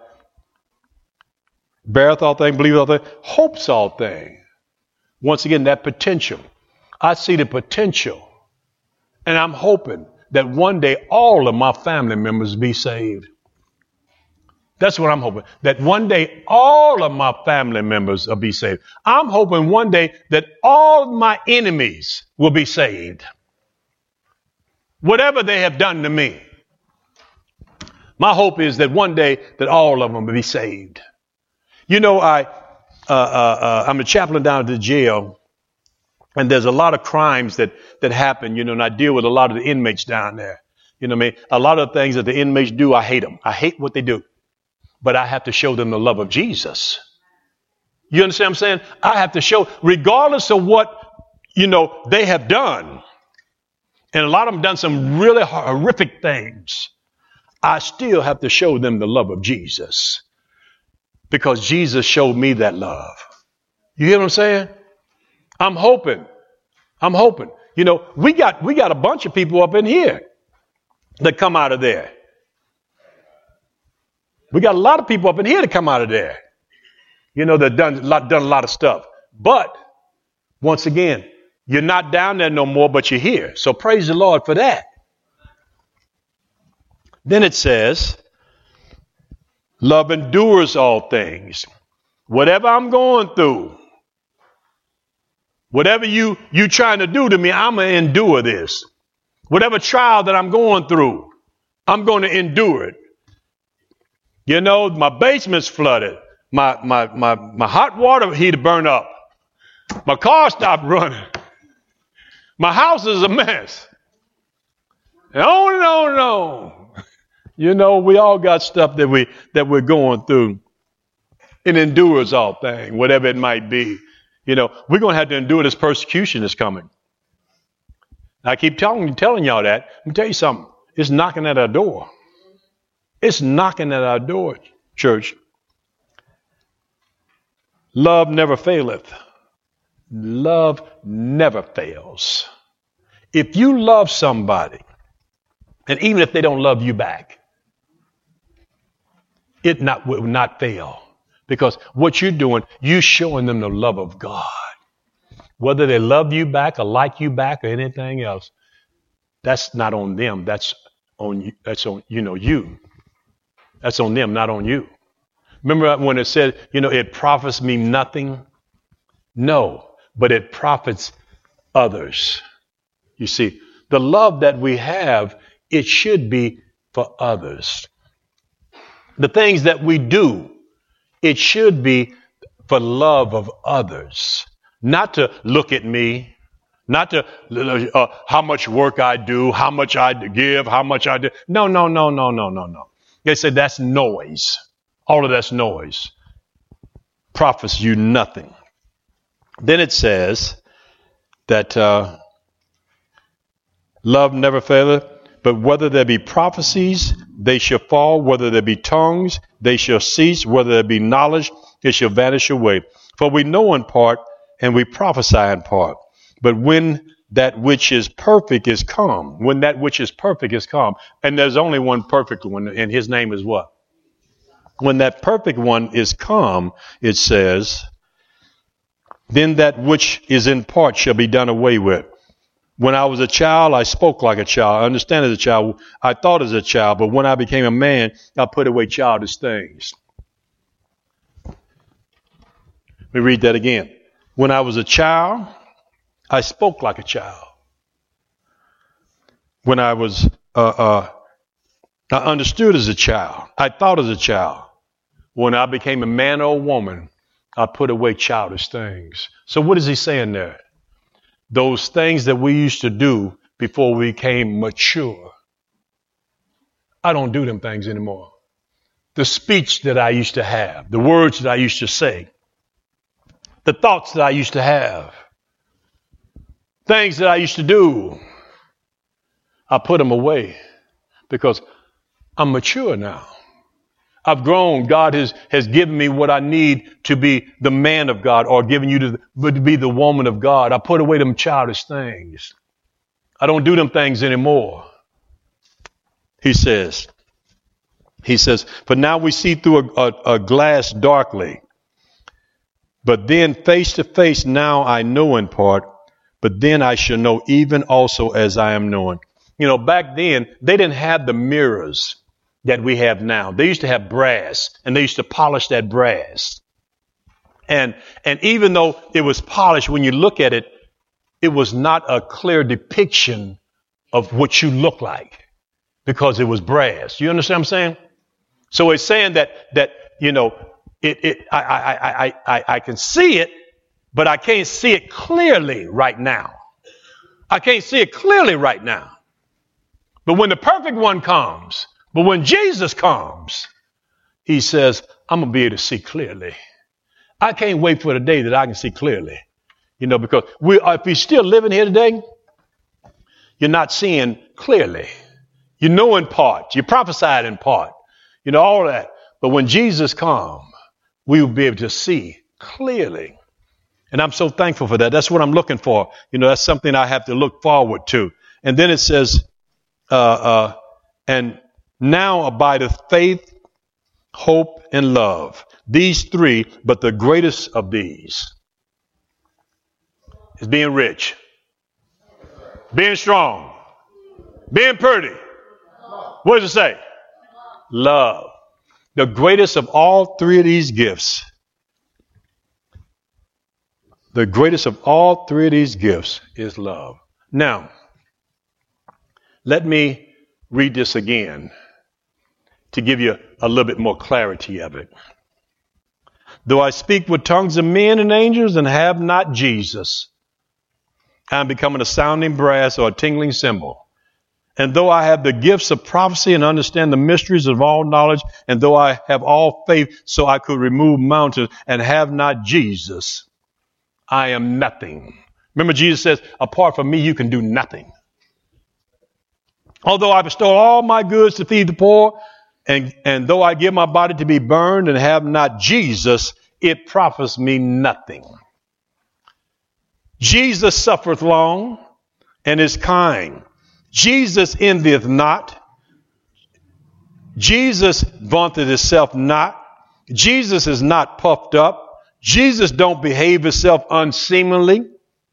beareth all things, believeth all things, hopes all things. Once again, that potential. I see the potential, and I'm hoping that one day all of my family members be saved. That's what I'm hoping. That one day all of my family members will be saved. I'm hoping one day that all of my enemies will be saved. Whatever they have done to me. My hope is that one day that all of them will be saved. I'm a chaplain down at the jail. And there's a lot of crimes that happen, and I deal with a lot of the inmates down there. You know what I mean? A lot of things that the inmates do, I hate them. I hate what they do. But I have to show them the love of Jesus. You understand what I'm saying? I have to show, regardless of what, they have done. And a lot of them done some really horrific things. I still have to show them the love of Jesus. Because Jesus showed me that love. You hear what I'm saying? I'm hoping. We got a bunch of people up in here that come out of there. We got a lot of people up in here that come out of there. That done a lot of stuff. But Once again, you're not down there no more, but you're here. So praise the Lord for that. Then it says, love endures all things. Whatever I'm going through, whatever you trying to do to me, I'm going to endure this. Whatever trial that I'm going through, I'm going to endure it. You know, my basement's flooded. My hot water heater burned up. My car stopped running. My house is a mess. And on and on and on. You know, we all got stuff that we're going through. It endures all things, whatever it might be. You know, we're going to have to endure this persecution that's coming. I keep telling y'all that. Let me tell you something. It's knocking at our door. It's knocking at our door, church. Love never faileth. Love never fails. If you love somebody, and even if they don't love you back, it will not fail. Because what you're doing, you're showing them the love of God. Whether they love you back or like you back or anything else, that's not on them. That's on you. You. That's on them, not on you. Remember when it said, it profits me nothing? No, but it profits others. You see, the love that we have, it should be for others. The things that we do, it should be for love of others. Not to look at me, not to how much work I do, how much I give, how much I do. No. They said that's noise. All of that's noise. Profits you nothing. Then it says that love never faileth, but whether there be prophecies, they shall fall. Whether there be tongues, they shall cease. Whether there be knowledge, it shall vanish away. For we know in part, and we prophesy in part. But when that which is perfect is come, and there's only one perfect one, and his name is what? When that perfect one is come, it says, then that which is in part shall be done away with. When I was a child, I spoke like a child. I understand as a child. I thought as a child. But when I became a man, I put away childish things. Let me read that again. When I was a child, I spoke like a child. When I was, I understood as a child. I thought as a child. When I became a man or a woman, I put away childish things. So what is he saying there? Those things that we used to do before we became mature. I don't do them things anymore. The speech that I used to have, the words that I used to say, the thoughts that I used to have, things that I used to do, I put them away because I'm mature now. I've grown. God has given me what I need to be the man of God, or given you to be the woman of God. I put away them childish things. I don't do them things anymore. He says, for now we see through a glass darkly, but then face to face now I know in part, but then I shall know even also as I am known. Back then they didn't have the mirrors that we have now. They used to have brass, and they used to polish that brass. And even though it was polished, when you look at it, it was not a clear depiction of what you look like because it was brass. You understand what I'm saying? So it's saying that I can see it, but I can't see it clearly right now. I can't see it clearly right now. But when the perfect one comes, but when Jesus comes, he says, I'm going to be able to see clearly. I can't wait for the day that I can see clearly. Because if you're still living here today, you're not seeing clearly. You know in part. You prophesied in part. All that. But when Jesus comes, we will be able to see clearly. And I'm so thankful for that. That's what I'm looking for. That's something I have to look forward to. And then it says, and now abideth faith, hope, and love. These three, but the greatest of these is being rich, being strong, being pretty. What does it say? Love. The greatest of all three of these gifts. The greatest of all three of these gifts is love. Now, let me read this again to give you a little bit more clarity of it. Though I speak with tongues of men and angels and have not Jesus, I am becoming a sounding brass or a tingling cymbal. And though I have the gifts of prophecy and understand the mysteries of all knowledge, and though I have all faith so I could remove mountains and have not Jesus, I am nothing. Remember, Jesus says, apart from me, you can do nothing. Although I bestow all my goods to feed the poor, and though I give my body to be burned and have not Jesus, it profits me nothing. Jesus suffereth long and is kind. Jesus envieth not. Jesus vaunteth himself not. Jesus is not puffed up. Jesus don't behave himself unseemly.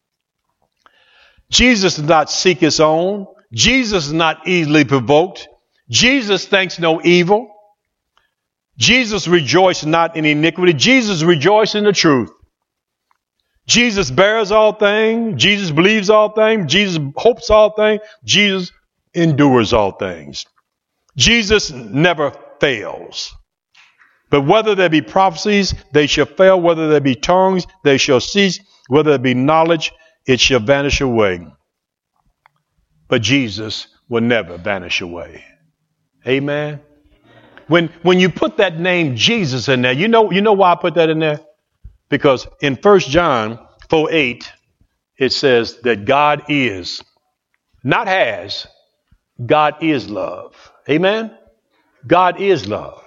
Jesus does not seek his own. Jesus is not easily provoked. Jesus thinks no evil. Jesus rejoices not in iniquity. Jesus rejoices in the truth. Jesus bears all things. Jesus believes all things. Jesus hopes all things. Jesus endures all things. Jesus never fails. But whether there be prophecies, they shall fail. Whether there be tongues, they shall cease. Whether there be knowledge, it shall vanish away. But Jesus will never vanish away. Amen. When you put that name Jesus in there, you know why I put that in there? Because in 1 John 4:8, it says that God is, not has, God is love. Amen? God is love.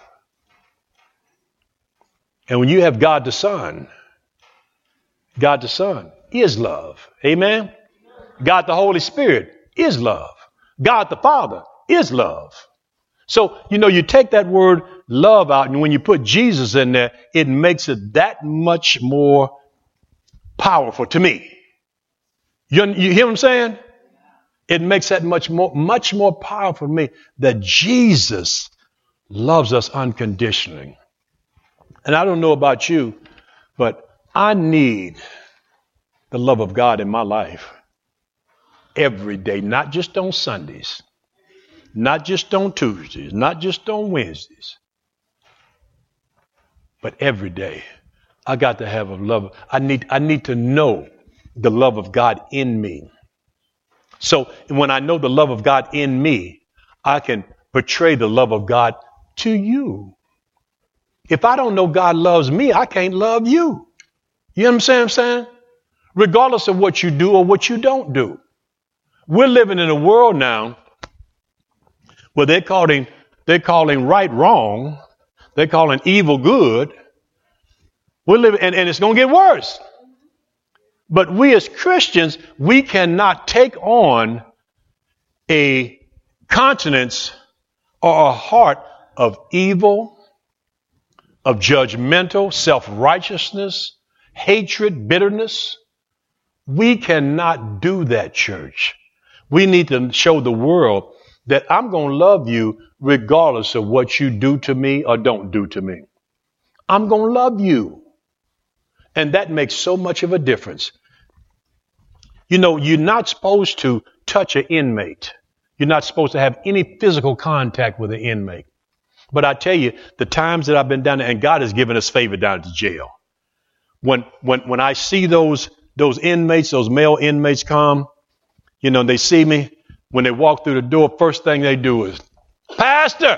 And when you have God the Son is love. Amen? God the Holy Spirit is love. God the Father is love. So, you take that word love out, and when you put Jesus in there, it makes it that much more powerful to me. You hear what I'm saying? It makes that much more powerful to me that Jesus loves us unconditionally. And I don't know about you, but I need the love of God in my life every day, not just on Sundays, not just on Tuesdays, not just on Wednesdays, but every day. I got to have a love. I need to know the love of God in me. So when I know the love of God in me, I can portray the love of God to you. If I don't know God loves me, I can't love you. You understand what I'm saying? Regardless of what you do or what you don't do. We're living in a world now where they're calling right wrong. They're calling evil good. We're living, and it's going to get worse. But we as Christians, we cannot take on a countenance or a heart of evil, of judgmental, self-righteousness, hatred, bitterness. We cannot do that, church. We need to show the world that I'm going to love you regardless of what you do to me or don't do to me. I'm going to love you. And that makes so much of a difference. You're not supposed to touch an inmate. You're not supposed to have any physical contact with an inmate. But I tell you, the times that I've been down there, and God has given us favor down at the jail. When I see those inmates, those male inmates come, they see me. When they walk through the door, first thing they do is, Pastor!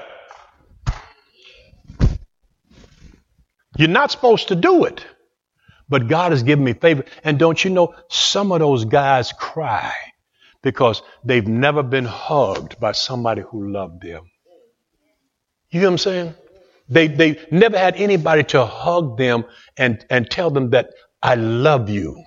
You're not supposed to do it. But God has given me favor. And don't you know, some of those guys cry because they've never been hugged by somebody who loved them. You hear what I'm saying? They never had anybody to hug them and tell them that I love you.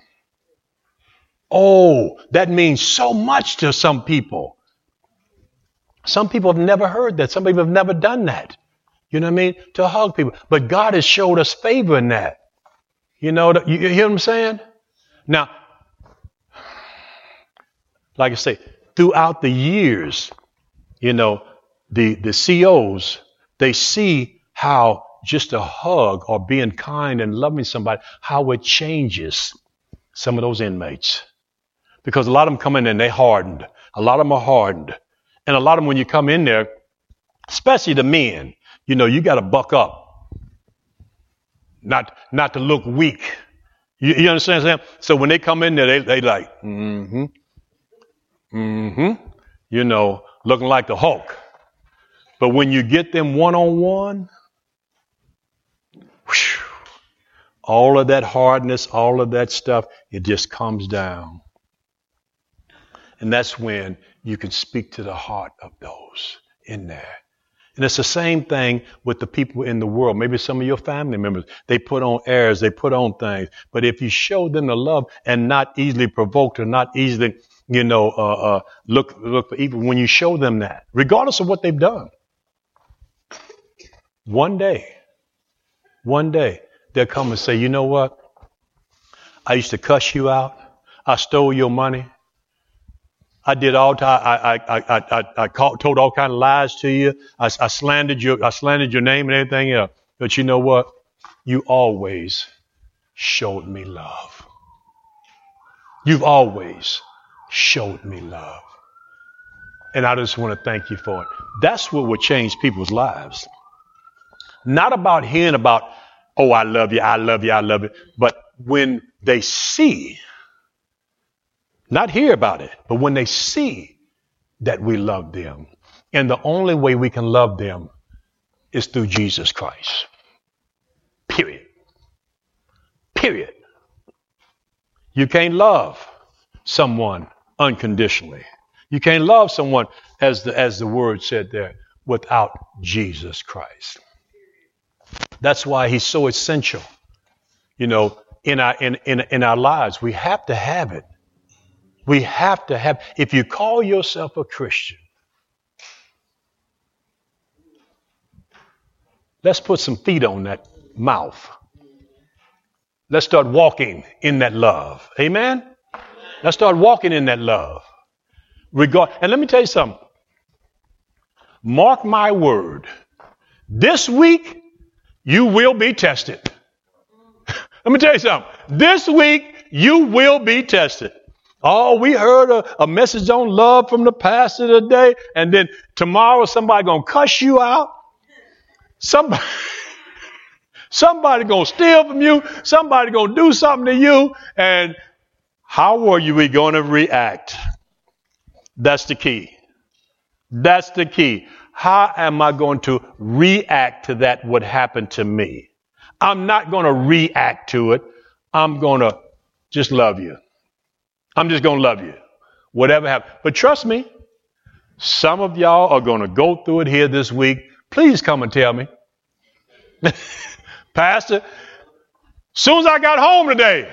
Oh, that means so much to some people. Some people have never heard that. Some people have never done that. You know what I mean? To hug people. But God has showed us favor in that. You hear what I'm saying? Now, like I say, throughout the years, the COs, they see how just a hug or being kind and loving somebody, how it changes some of those inmates. Because a lot of them come in and they hardened. A lot of them are hardened. And a lot of them, when you come in there, especially the men, you got to buck up. Not to look weak. You understand what I'm saying? So when they come in there, they like, looking like the Hulk. But when you get them one-on-one, all of that hardness, all of that stuff, it just comes down. And that's when you can speak to the heart of those in there. And it's the same thing with the people in the world. Maybe some of your family members, they put on airs, they put on things. But if you show them the love and not easily provoked or not easily, look for evil, when you show them that, regardless of what they've done, one day, they'll come and say, you know what? I used to cuss you out. I stole your money. I did all time. I told all kind of lies to you. I slandered your name and everything else. But you know what? You always showed me love. You've always showed me love. And I just want to thank you for it. That's what will change people's lives. Not about hearing about, oh, I love you, I love you, I love you. But when they see, not hear about it, but when they see that we love them. And the only way we can love them is through Jesus Christ. Period. Period. You can't love someone unconditionally. You can't love someone, as the word said there, without Jesus Christ. That's why he's so essential, in our lives. We have to have it. We have to have, if you call yourself a Christian, let's put some feet on that mouth. Let's start walking in that love. Amen? Let's start walking in that love. And let me tell you something. Mark my word. This week, you will be tested. Let me tell you something. This week, you will be tested. Oh, we heard a message on love from the pastor today, and then tomorrow somebody going to cuss you out. Somebody going to steal from you. Somebody going to do something to you. And how are we going to react? That's the key. That's the key. How am I going to react to that what happened to me? I'm not going to react to it. I'm going to just love you. I'm just going to love you. Whatever happens. But trust me, some of y'all are going to go through it here this week. Please come and tell me. Pastor, soon as I got home today,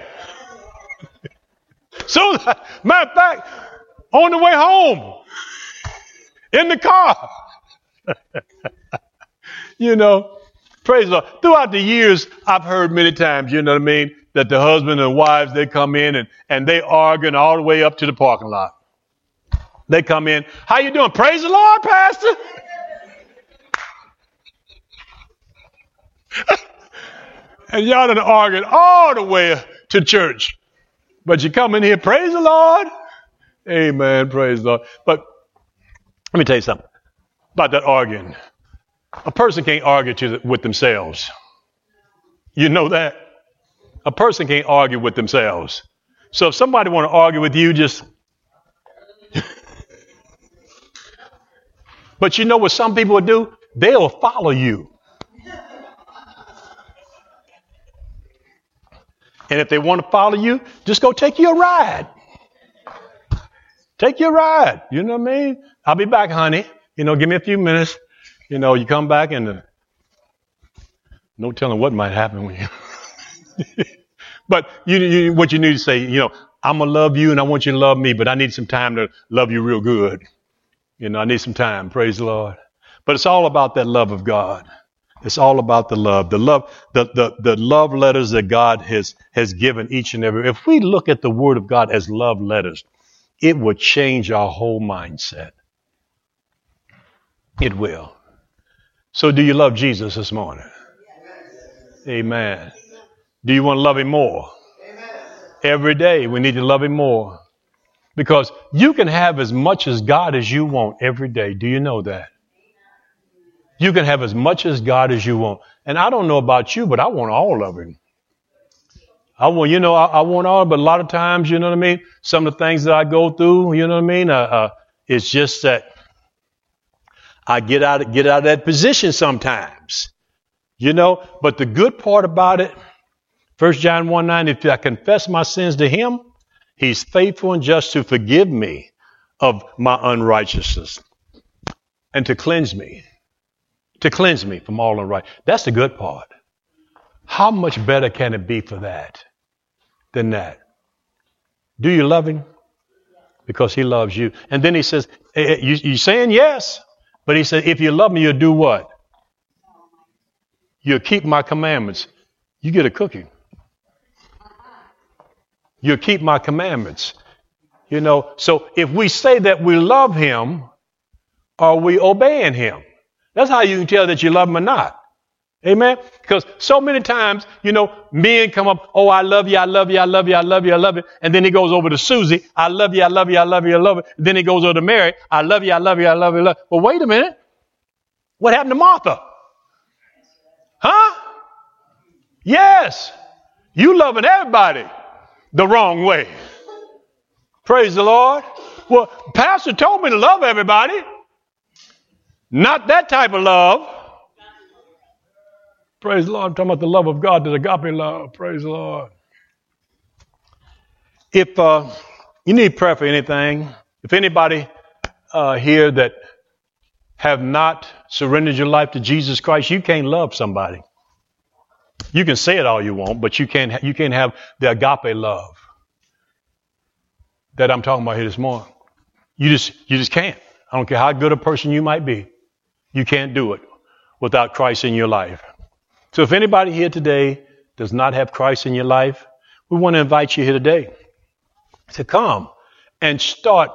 matter of fact, on the way home, in the car, praise the Lord. Throughout the years, I've heard many times, that the husband and wives, they come in and they arguing all the way up to the parking lot. They come in, how you doing? Praise the Lord, Pastor. And y'all done argued all the way to church. But you come in here, praise the Lord. Amen, praise the Lord. But let me tell you something about that arguing. A person can't argue with themselves. You know that? A person can't argue with themselves. So if somebody want to argue with you, just... But you know what some people will do? They'll follow you. And if they want to follow you, just go take you a ride. Take your ride. You know what I mean? I'll be back, honey. Give me a few minutes. You come back and no telling what might happen when you... But what you need to say, I'm going to love you and I want you to love me, but I need some time to love you real good. I need some time. Praise the Lord. But it's all about that love of God. It's all about the love. The love letters that God has given each and every. If we look at the Word of God as love letters, it will change our whole mindset. It will. So do you love Jesus this morning? Amen. Do you want to love him more? Every day we need to love him more. Because you can have as much as God as you want every day. Do you know that? You can have as much as God as you want. And I don't know about you, but I want all of it. I want all, but a lot of times, you know what I mean? Some of the things that I go through, you know what I mean? It's just that I get out of that position sometimes, you know. But the good part about it, 1 John 1:9, if I confess my sins to him, he's faithful and just to forgive me of my unrighteousness and to cleanse me from all unrighteousness. That's the good part. How much better can it be for that than that? Do you love him? Because he loves you. And then he says, you saying yes, but he said, if you love me, you'll do what? You'll keep my commandments. You get a cookie. You'll keep my commandments. You know, so if we say that we love him, are we obeying him? That's how you can tell that you love him or not. Amen? Because so many times, you know, men come up, oh, I love you, I love you, I love you, I love you, I love you. And then he goes over to Susie, I love you, I love you, I love you, I love you. Then he goes over to Mary, I love you, I love you, I love you, I love you. Well, wait a minute. What happened to Martha? Huh? Yes. You loving everybody the wrong way. Praise the Lord. Well, Pastor told me to love everybody. Not that type of love. Praise the Lord. I'm talking about the love of God, the agape love. Praise the Lord. If you need prayer for anything, if anybody here that have not surrendered your life to Jesus Christ, you can't love somebody. You can say it all you want, but you can't have the agape love that I'm talking about here this morning. You just can't. I don't care how good a person you might be. You can't do it without Christ in your life. So if anybody here today does not have Christ in your life, we want to invite you here today to come and start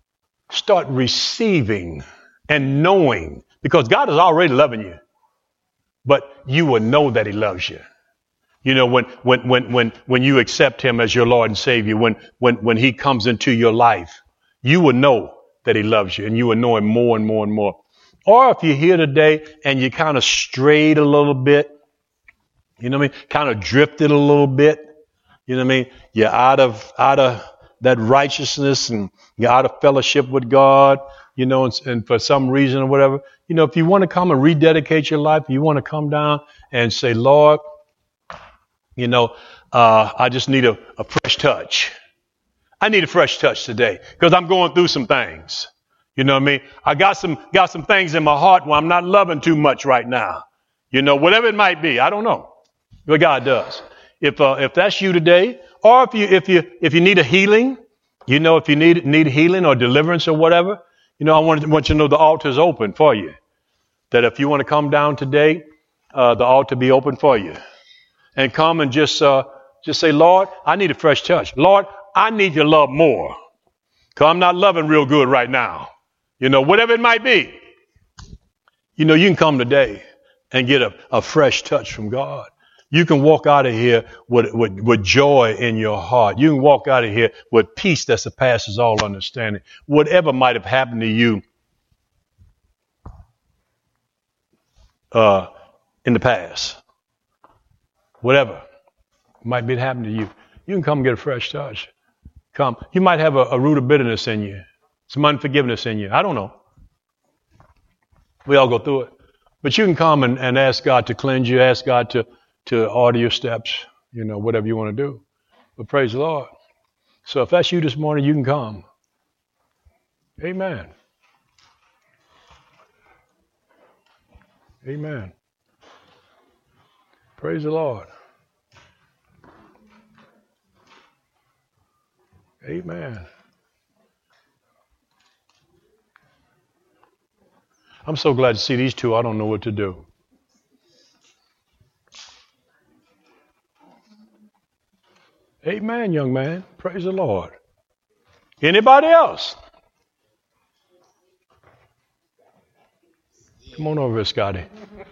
receiving and knowing, because God is already loving you, but you will know that he loves you. You know, when you accept him as your Lord and Savior, when he comes into your life, you will know that he loves you, and you will know him more and more and more. Or if you're here today and you kind of strayed a little bit, you know what I mean? Kind of drifted a little bit. You know what I mean? You're out of that righteousness and you're out of fellowship with God, you know, and for some reason or whatever. You know, if you want to come and rededicate your life, you want to come down and say, Lord, you know, I just need a fresh touch. I need a fresh touch today because I'm going through some things. You know what I mean? I got some things in my heart where I'm not loving too much right now. You know, whatever it might be, I don't know. But God does. If that's you today, or if you need a healing, you know, if you need healing or deliverance or whatever, you know, I want you to know the altar is open for you. That if you want to come down today, the altar be open for you, and come and just say, Lord, I need a fresh touch. Lord, I need your love more, because I'm not loving real good right now. You know, whatever it might be, you know, you can come today and get a fresh touch from God. You can walk out of here with joy in your heart. You can walk out of here with peace that surpasses all understanding. Whatever might have happened to you in the past, whatever might be happening to you, you can come and get a fresh touch. Come. You might have a root of bitterness in you, some unforgiveness in you. I don't know. We all go through it. But you can come and ask God to cleanse you, ask God to order your steps, you know, whatever you want to do. But praise the Lord. So if that's you this morning, you can come. Amen. Amen. Praise the Lord. Amen. I'm so glad to see these two. I don't know what to do. Amen, young man. Praise the Lord. Anybody else? Come on over here, Scotty.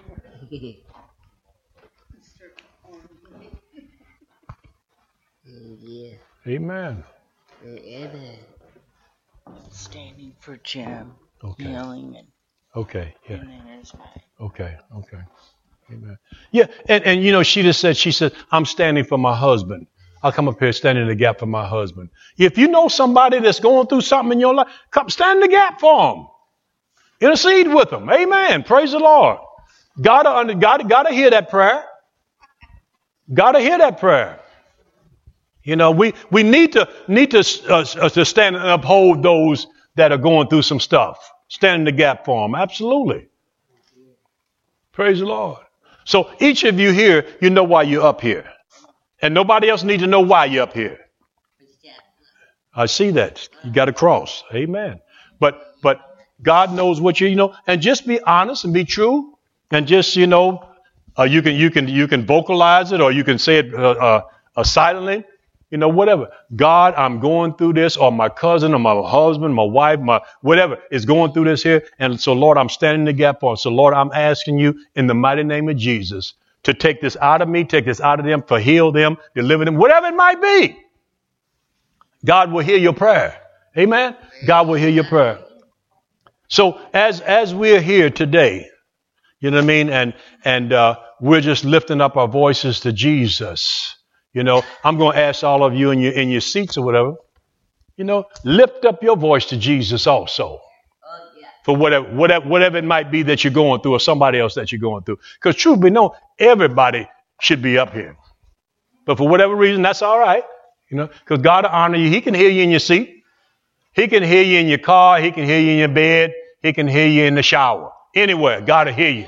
Yeah. Amen. Amen. Standing for Jim, Okay. kneeling and Okay. Yeah. in his back. Okay. Amen. Yeah. And you know, she said, I'm standing for my husband. I'll come up here standing in the gap for my husband. If you know somebody that's going through something in your life, come stand in the gap for them. Intercede with them. Amen. Praise the Lord. Gotta hear that prayer. Gotta hear that prayer. You know, we need to stand and uphold those that are going through some stuff. Stand in the gap for them. Absolutely. Praise the Lord. So each of you here, you know why you're up here. And nobody else needs to know why you're up here. I see that. You got to cross. Amen. But God knows what you know, and just be honest and be true, and just you can vocalize it, or you can say it silently, whatever. God, I'm going through this, or my cousin, or my husband, my wife, my whatever is going through this here, and so Lord, I'm standing in the gap for. So Lord, I'm asking you in the mighty name of Jesus to take this out of me, take this out of them, to heal them, deliver them, whatever it might be. God will hear your prayer. Amen. God will hear your prayer. So as we're here today, you know what I mean, and we're just lifting up our voices to Jesus. I'm going to ask all of you in your seats or whatever, lift up your voice to Jesus also. For whatever it might be that you're going through, or somebody else that you're going through. Because truth be known, everybody should be up here. But for whatever reason, that's all right. Because God will honor you. He can hear you in your seat. He can hear you in your car. He can hear you in your bed. He can hear you in the shower. Anywhere, God will hear you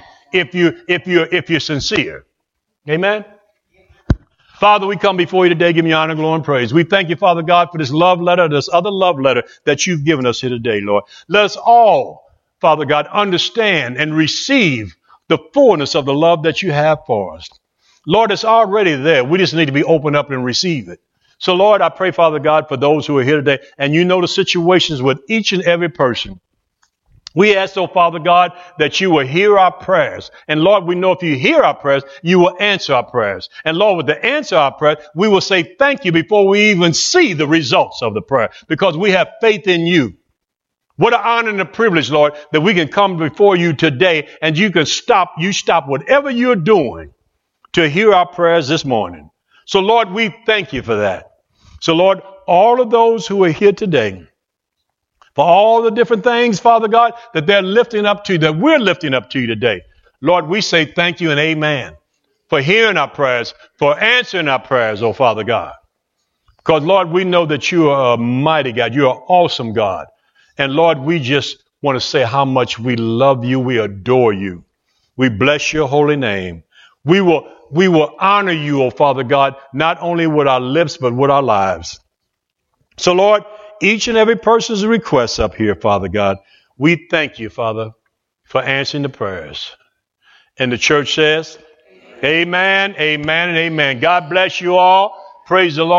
if you're sincere. Amen. Father, we come before you today, giving you honor, glory, and praise. We thank you, Father God, for this love letter, this other love letter that you've given us here today, Lord. Let us all, Father God, understand and receive the fullness of the love that you have for us. Lord, it's already there. We just need to be open up and receive it. So, Lord, I pray, Father God, for those who are here today, and you know the situations with each and every person. We ask, oh Father God, that you will hear our prayers. And Lord, we know if you hear our prayers, you will answer our prayers. And Lord, with the answer our prayers, we will say thank you before we even see the results of the prayer, because we have faith in you. What an honor and a privilege, Lord, that we can come before you today and you stop whatever you're doing to hear our prayers this morning. So Lord, we thank you for that. So Lord, all of those who are here today, for all the different things, Father God, that they're lifting up to you, that we're lifting up to you today. Lord, we say thank you and amen for hearing our prayers, for answering our prayers, oh Father God. Because, Lord, we know that you are a mighty God. You are an awesome God. And, Lord, we just want to say how much we love you. We adore you. We bless your holy name. We will honor you, oh Father God, not only with our lips, but with our lives. So, Lord, each and every person's request up here, Father God, we thank you, Father, for answering the prayers. And the church says, amen, amen, and amen. God bless you all. Praise the Lord.